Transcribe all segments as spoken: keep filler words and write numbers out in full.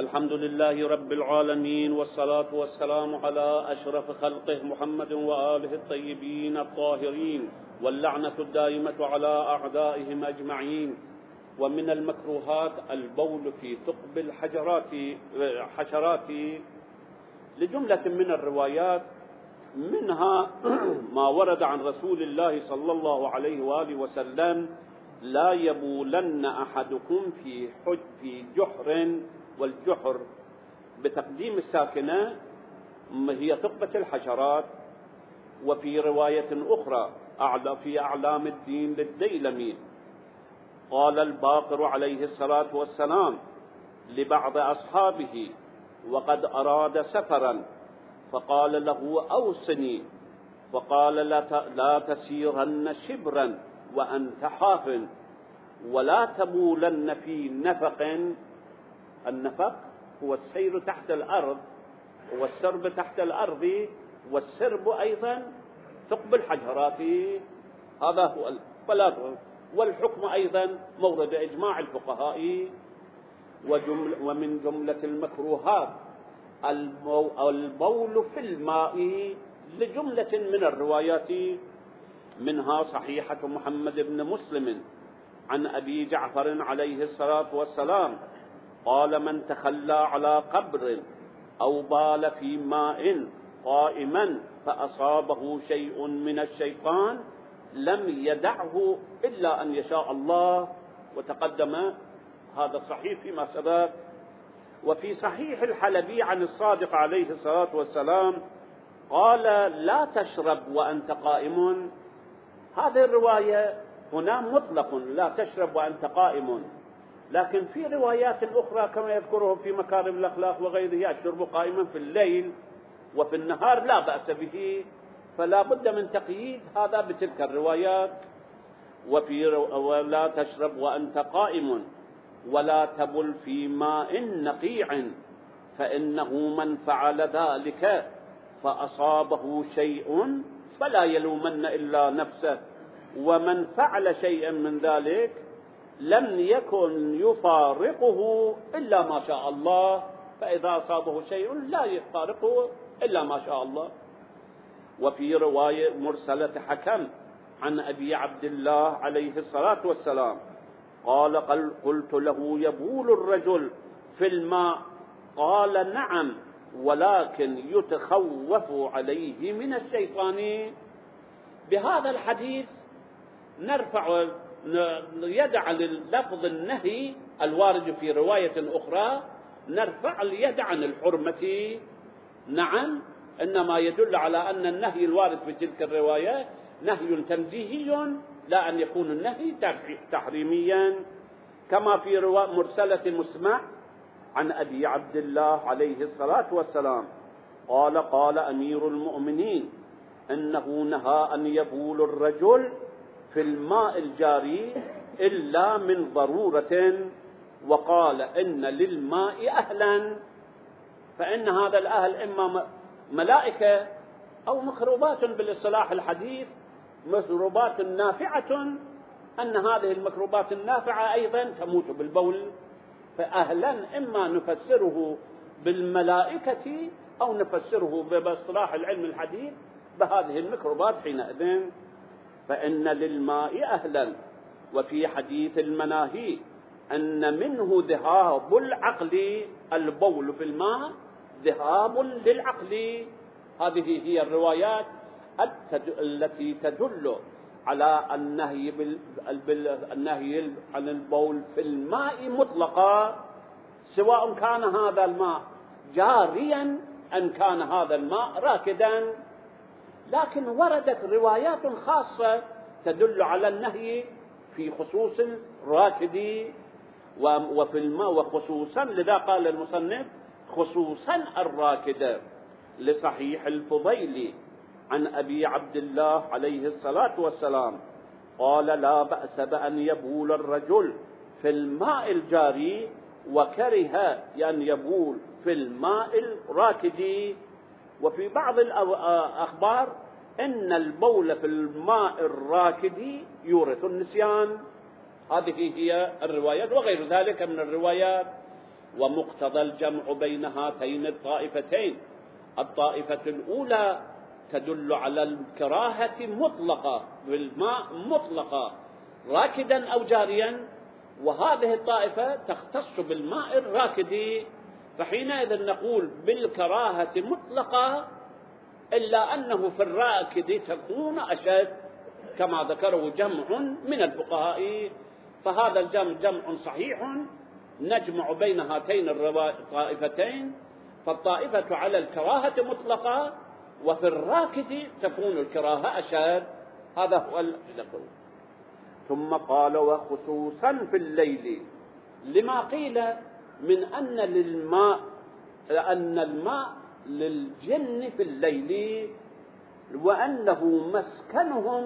الحمد لله رب العالمين، والصلاة والسلام على أشرف خلقه محمد وآله الطيبين الطاهرين، واللعنة الدائمة على أعدائهم أجمعين. ومن المكروهات البول في ثقب الحجرات حشرات لجملة من الروايات، منها ما ورد عن رسول الله صلى الله عليه وآله وسلم: لا يبولن أحدكم في حج في جحر، والجحر بتقديم الساكنة هي ثقبة الحشرات. وفي رواية أخرى في أعلام الدين للديلمي قال الباقر عليه الصلاة والسلام لبعض أصحابه وقد أراد سفرا، فقال له: أوصني، فقال: لا تسيرن شبرا وأنت حاف، ولا تبولن في نفق. النفق هو السير تحت الأرض، والسرب تحت الأرض، والسرب أيضا ثقب الحجرات، هذا هو. فلا والحكم أيضا مورد إجماع الفقهاء. ومن جملة المكروهات البول في الماء لجملة من الروايات، منها صحيحة محمد بن مسلم عن أبي جعفر عليه الصلاة والسلام قال: من تخلى على قبر أو بال في ماء قائما فأصابه شيء من الشيطان لم يدعه إلا أن يشاء الله. وتقدم هذا صحيح فيما سبق. وفي صحيح الحلبي عن الصادق عليه الصلاة والسلام قال: لا تشرب وأنت قائم. هذه الرواية هنا مطلق، لا تشرب وأنت قائم، لكن في روايات أخرى كما يذكره في مكارم الأخلاق وغيره: الشرب قائما في الليل وفي النهار لا بأس به. فلا بد من تقييد هذا بتلك الروايات. وفي ولا تشرب وأنت قائم ولا تبل في ماء نقيع، فإنه من فعل ذلك فأصابه شيء فلا يلومن إلا نفسه، ومن فعل شيئا من ذلك لم يكن يفارقه إلا ما شاء الله، فإذا أصابه شيء لا يفارقه إلا ما شاء الله. وفي رواية مرسلة حكم عن أبي عبد الله عليه الصلاة والسلام قال: قلت له: يبول الرجل في الماء؟ قال: نعم، ولكن يتخوف عليه من الشيطان. بهذا الحديث نرفع يدع للفظ النهي الوارد في رواية أخرى، نرفع اليد عن الحرمة. نعم، إنما يدل على أن النهي الوارد في تلك الرواية نهي تنزيهي، لا أن يكون النهي تحريميا. كما في رواية مرسلة مسمع عن أبي عبد الله عليه الصلاة والسلام قال: قال أمير المؤمنين: إنه نهى أن يبول الرجل في الماء الجاري إلا من ضرورة، وقال: إن للماء أهلا، فإن هذا الأهل إما ملائكة أو مكروبات بالاصطلاح الحديث، مكروبات نافعة، أن هذه المكروبات النافعة أيضا تموت بالبول. فأهلا إما نفسره بالملائكة أو نفسره باصطلاح العلم الحديث بهذه الميكروبات حينئذ. فإن للماء أهلا. وفي حديث المناهي أن منه ذهاب العقل، البول في الماء ذهاب للعقل. هذه هي الروايات التي تدل على النهي بالنهي عن البول في الماء مطلقا، سواء كان هذا الماء جاريا أم كان هذا الماء راكدا. لكن وردت روايات خاصة تدل على النهي في خصوص الراكد وفي الماء، وخصوصا لذا قال المصنف خصوصا الراكد، لصحيح الفضيل عن أبي عبد الله عليه الصلاة والسلام قال: لا بأس بأن يبول الرجل في الماء الجاري، وكره أن يبول في الماء الراكد. وفي بعض الأخبار إن البول في الماء الراكد يورث النسيان. هذه هي الروايات وغير ذلك من الروايات. ومقتضى الجمع بين هاتين الطائفتين: الطائفة الأولى تدل على الكراهة مطلقة بالماء مطلقة راكدا أو جاريا، وهذه الطائفة تختص بالماء الراكد، فحينئذ نقول بالكراهة مطلقة، إلا أنه في الراكد تكون أشد كما ذكره جمع من الفقهاء. فهذا الجمع جمع صحيح نجمع بين هاتين الطائفتين، فالطائفة على الكراهة مطلقة، وفي الراكد تكون الكراهة أشد. هذا هو الذكر. ثم قال: وخصوصا في الليل، لما قيل من أن للماء أن الماء للجن في الليل، وأنه مسكنهم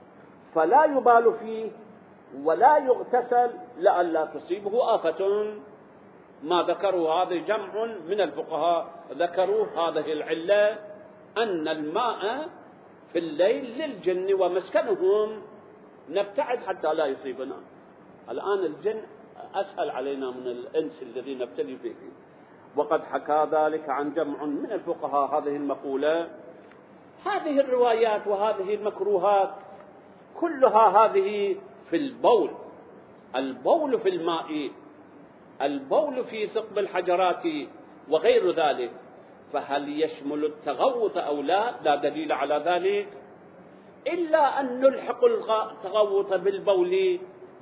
فلا يبال فيه ولا يغتسل لئلا تصيبه آفة. ما ذكروا هذا جمع من الفقهاء، ذكروا هذه العلة أن الماء في الليل للجن ومسكنهم، نبتعد حتى لا يصيبنا. الآن الجن أسهل علينا من الإنس الذي نبتلي فيه. وقد حكى ذلك عن جمع من الفقهاء هذه المقولة. هذه الروايات وهذه المكروهات كلها هذه في البول، البول في الماء، البول في ثقب الحجرات وغير ذلك. فهل يشمل التغوط أو لا؟ لا دليل على ذلك، إلا أن نلحق التغوط بالبول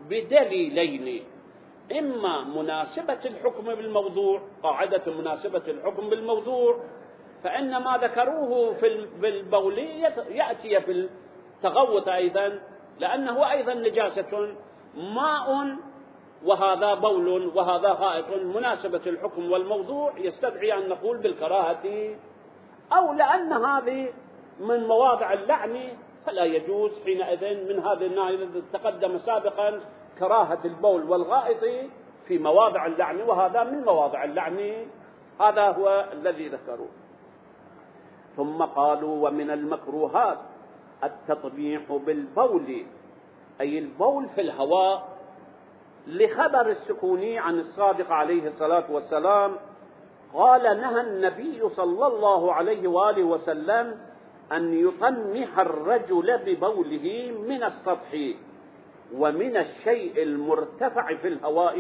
بدليلين: إما مناسبة الحكم بالموضوع، قاعدة مناسبة الحكم بالموضوع، فإن ما ذكروه في بالبول يأتي في التغوط أيضا، لأنه أيضا نجاسة، ماء وهذا بول وهذا غائط، مناسبة الحكم والموضوع يستدعي أن نقول بالكراهة، أو لأن هذه من مواضع اللعن فلا يجوز حينئذ من هذه الناحية التي تقدم سابقا كراهة البول والغائط في مواضع اللعن، وهذا من مواضع اللعن. هذا هو الذي ذكروه. ثم قالوا: ومن المكروهات التطبيح بالبول، أي البول في الهواء، لخبر السكوني عن الصادق عليه الصلاة والسلام قال: نهى النبي صلى الله عليه وآله وسلم أن يطمح الرجل ببوله من السطح ومن الشيء المرتفع في الهواء.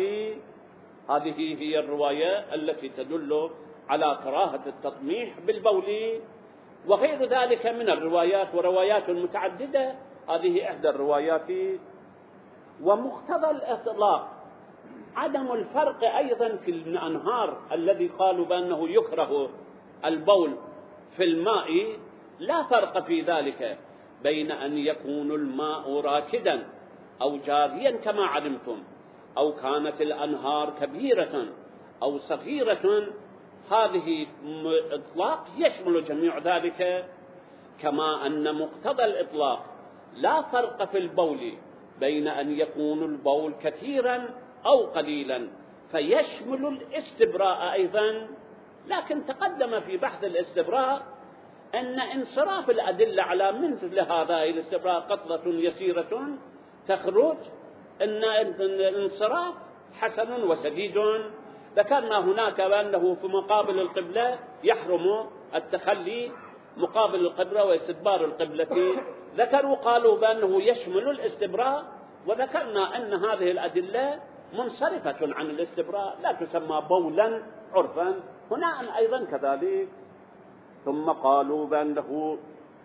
هذه هي الرواية التي تدل على كراهة التطميح بالبول، وغير ذلك من الروايات، وروايات متعددة، هذه إحدى الروايات. ومقتضى الإطلاق عدم الفرق أيضا في الأنهار الذي قالوا بأنه يكره البول في الماء، لا فرق في ذلك بين أن يكون الماء راكدا أو جاريا كما علمتم، أو كانت الأنهار كبيرة أو صغيرة. هذه إطلاق يشمل جميع ذلك، كما أن مقتضى الإطلاق لا فرق في البول بين أن يكون البول كثيرا أو قليلا، فيشمل الاستبراء أيضا. لكن تقدم في بحث الاستبراء أن انصراف الأدلة على مثل هذا الاستبراء قطرة يسيرة تخرج، أن الانصراف حسن وسديد. ذكرنا هناك بأنه في مقابل القبلة يحرم التخلي مقابل القبلة واستدبار القبلة، ذكروا قالوا بأنه يشمل الاستبراء، وذكرنا أن هذه الأدلة منصرفة عن الاستبراء، لا تسمى بولا عرفا، هنا أيضا كذلك. ثم قالوا بأنه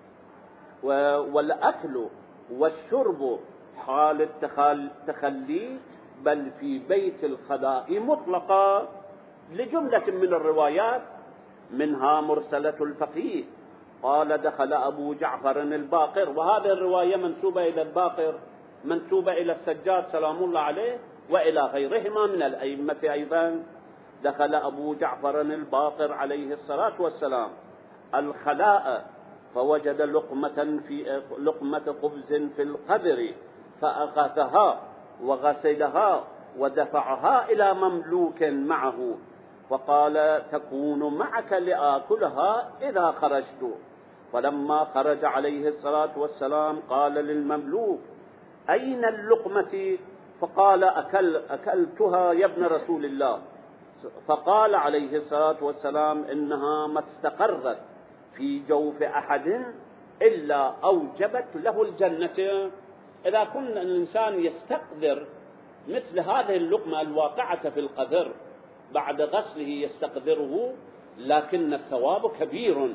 والأكل والشرب حال التخلي بل في بيت الخلاء مطلقا، لجملة من الروايات، منها مرسلة الفقيه قال: دخل أبو جعفر الباقر، وهذه الرواية منسوبة إلى الباقر، منسوبة إلى السجاد سلام الله عليه وإلى غيرهما من الأئمة أيضا. دخل أبو جعفر الباقر عليه الصلاة والسلام الخلاء فوجد لقمة في لقمة خبز في القدر، فأخذها وغسلها ودفعها إلى مملوك معه، فقال: تكون معك لآكلها إذا خرجت. فلما خرج عليه الصلاة والسلام قال للمملوك: أين اللقمة؟ فقال: أكل أكلتها يا ابن رسول الله. فقال عليه الصلاة والسلام إنها ما استقرت في جوف أحد إلا أوجبت له الجنة. إذا كن الإنسان يستقذر مثل هذه اللقمة الواقعة في القذر بعد غسله يستقذره، لكن الثواب كبير،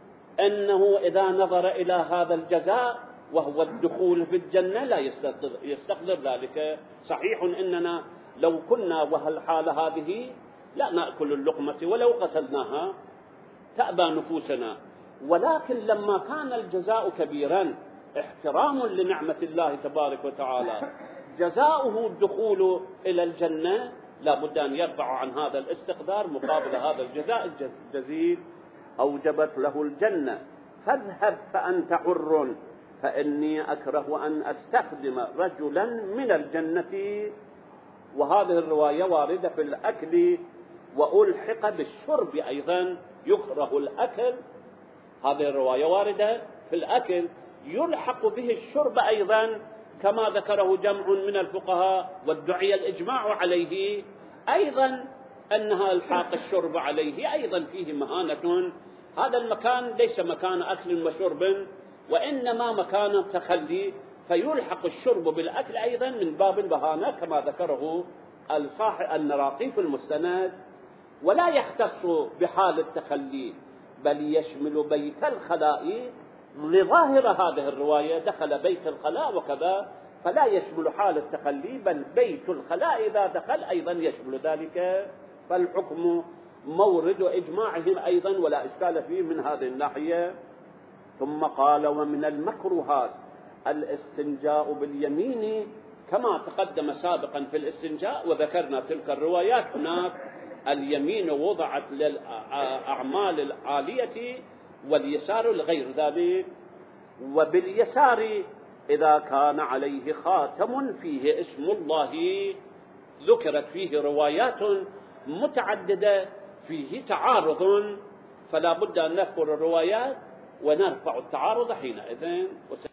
أنه إذا نظر إلى هذا الجزاء وهو الدخول في الجنة لا يستقذر ذلك. صحيح إننا لو كنا وهالحالة هذه لا نأكل اللقمة ولو غسلناها تأبى نفوسنا، ولكن لما كان الجزاء كبيرا احترام لنعمة الله تبارك وتعالى جزاؤه الدخول إلى الجنة، لا بد أن يرفع عن هذا الاستقدار مقابل هذا الجزاء الجزيل. أوجبت له الجنة فاذهب فأنت حر فإني أكره أن أستخدم رجلا من الجنة. وهذه الرواية واردة في الأكل وألحق بالشرب أيضا، يكره الأكل، هذه الرواية واردة في الأكل يلحق به الشرب أيضا كما ذكره جمع من الفقهاء وادعي الإجماع عليه أيضا أنها الحاق الشرب عليه أيضا فيه مهانة. هذا المكان ليس مكان أكل وشرب وإنما مكان تخلي، فيلحق الشرب بالأكل أيضا من باب البهانة كما ذكره الصاحب النراقي في المستند. ولا يختص بحال التخلي بل يشمل بيت الخلاء، لظاهر هذه الرواية دخل بيت الخلاء وكذا، فلا يشمل حال التخلي بل بيت الخلاء إذا دخل أيضا يشمل ذلك، فالحكم مورد إجماعهم أيضا ولا إشكال فيه من هذه الناحية. ثم قال ومن المكروهات الاستنجاء باليمين كما تقدم سابقا في الاستنجاء وذكرنا تلك الروايات. هناك اليمين وضعت للأعمال العالية واليسار لغير ذلك. وباليسار إذا كان عليه خاتم فيه اسم الله، ذكرت فيه روايات متعددة فيه تعارض، فلا بد أن نذكر الروايات ونرفع التعارض حينئذ.